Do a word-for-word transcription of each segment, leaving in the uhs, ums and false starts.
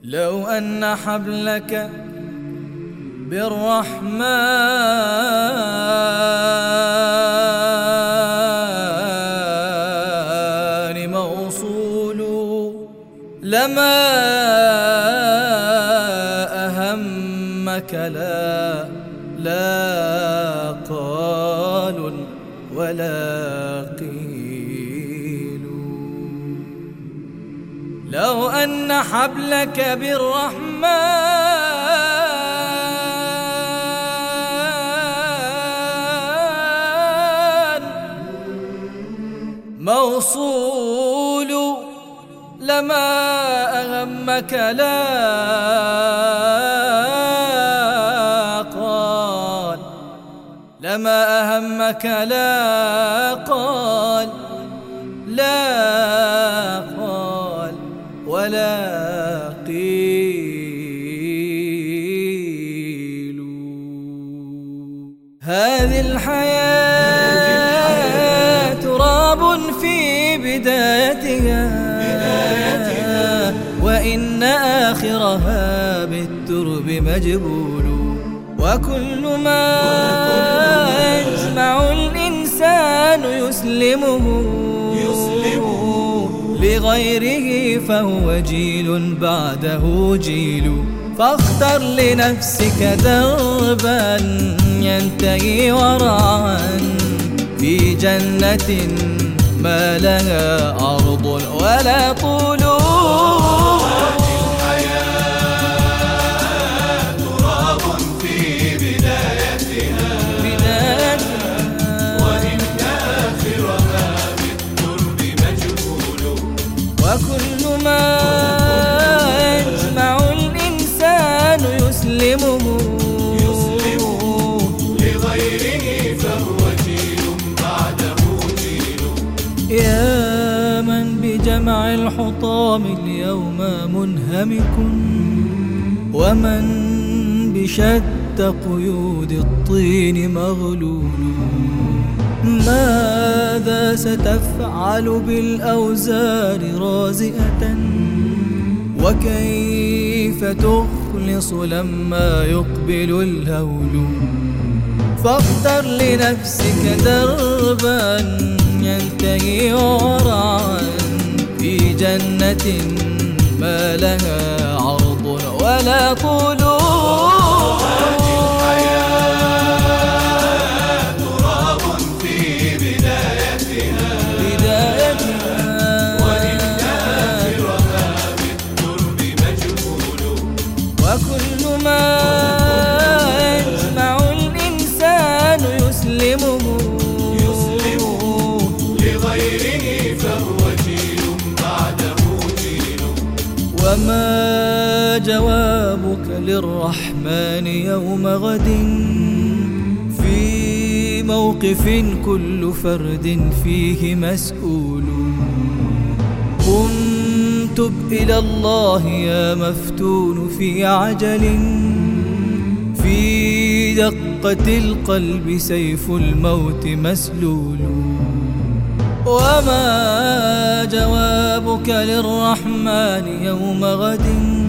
لو أن حبلك بالرحمن موصول لما أهمك لا لا قال ولا قيل. لو أن حبلك بالرحمن موصول لما أهمك لا قال لما أهمك لا قال لا قال ولا قيل. هذه الحياة تراب في بدايتها وإن آخرها بالترب مجبول. وكل ما يجمع الإنسان يسلمه لغيره فهو جيل بعده جيل. فاختر لنفسك دربا ينتهي ورعا في جنة ما لها أرض ولا طول. وكل ما يجمع الإنسان يسلمه لغيره فهو جيل بعده جيل. يا من بجمع الحطام اليوم منهمك ومن بشتى قيود الطين مغلول. ماذا ستفعل بالأوزار رازئة وكيف تخلص لما يقبل الهول. فاختر لنفسك دربا ينتهي ورعا في جنة ما لها عرض ولا طول. وكل ما يجمع الإنسان يسلمه لغيره فهو جيل بعده جيل. وما جوابك للرحمن يوم غد في موقف كل فرد فيه مسؤول. قم تب إلى الله يا مفتون في عجل في دقة القلب سيف الموت مسلول. وما جوابك للرحمن يوم غد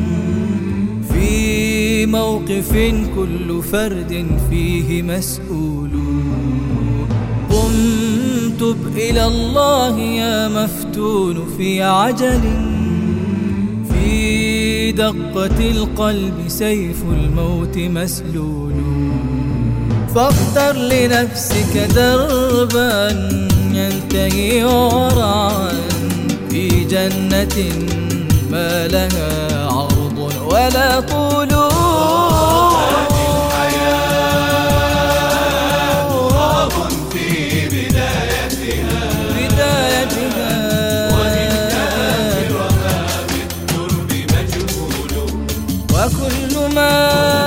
في موقف كل فرد فيه مسؤول. قم تب إلى الله يا مفتون في عجل في دقة القلب سيف الموت مسلول. فاختر لنفسك دربا ينتهي ورعا في جنة ما لها عرض ولا طول. وكل ما